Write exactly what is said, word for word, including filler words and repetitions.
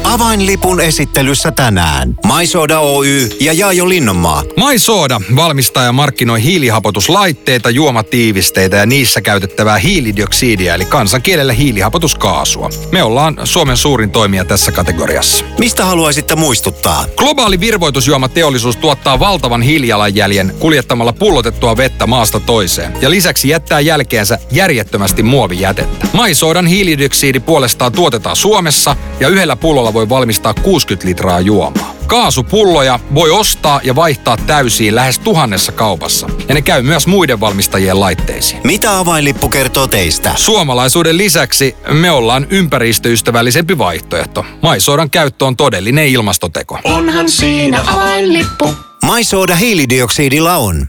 Avainlipun esittelyssä tänään MySoda Oy ja Jaajo Linnanmaa. MySoda valmistaa ja markkinoi hiilihapotuslaitteita, juomatiivisteitä ja niissä käytettävää hiilidioksidia, eli kansankielellä hiilihapotuskaasua. Me ollaan Suomen suurin toimija tässä kategoriassa. Mistä haluaisitte muistuttaa? Globaali virvoitusjuomateollisuus tuottaa valtavan hiilijalanjäljen kuljettamalla pullotettua vettä maasta toiseen ja lisäksi jättää jälkeensä järjettömästi muovijätettä. MySodan hiilidioksidi puolestaan tuotetaan Suomessa ja yhdellä pullolla voi valmistaa kuusikymmentä litraa juomaa. Kaasupulloja voi ostaa ja vaihtaa täysiin lähes tuhannessa kaupassa. Ja ne käy myös muiden valmistajien laitteisiin. Mitä avainlippu kertoo teistä? Suomalaisuuden lisäksi me ollaan ympäristöystävällisempi vaihtoehto. MySodan käyttö on todellinen ilmastoteko. Onhan siinä avainlippu. MySoda hiilidioksidilla on